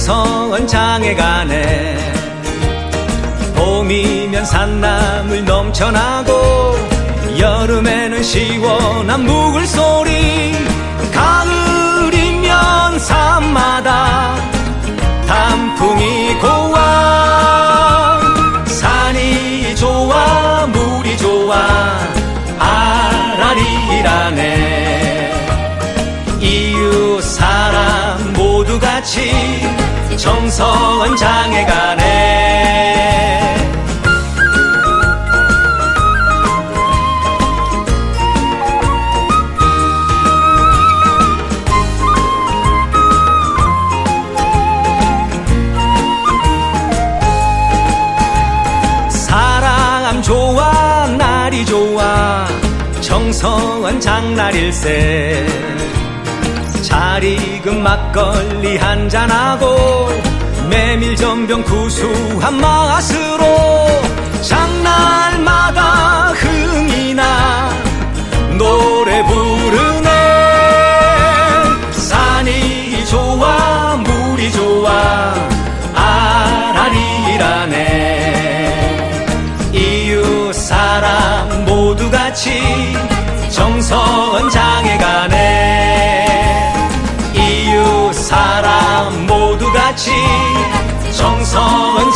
정성은 장에 가네. 봄이면 산나물 넘쳐나고 여름에는 시원한 묵을소리, 가을이면 산마다 단풍이 고와. 산이 좋아 물이 좋아 아라리라네. 이웃 사람 모두 같이 정성은 장에 가네. 사람 좋아 날이 좋아 정성은 장날일세. 잘 익은 막걸리 한잔하고 메밀전병 구수한 맛으로 장날마다 흥이 나 노래 부르네. 산이 좋아 물이 좋아 아라리라네. 이웃 사람 모두 같이 정성은 장에 가네. 이웃 사람 모두 같이 정성은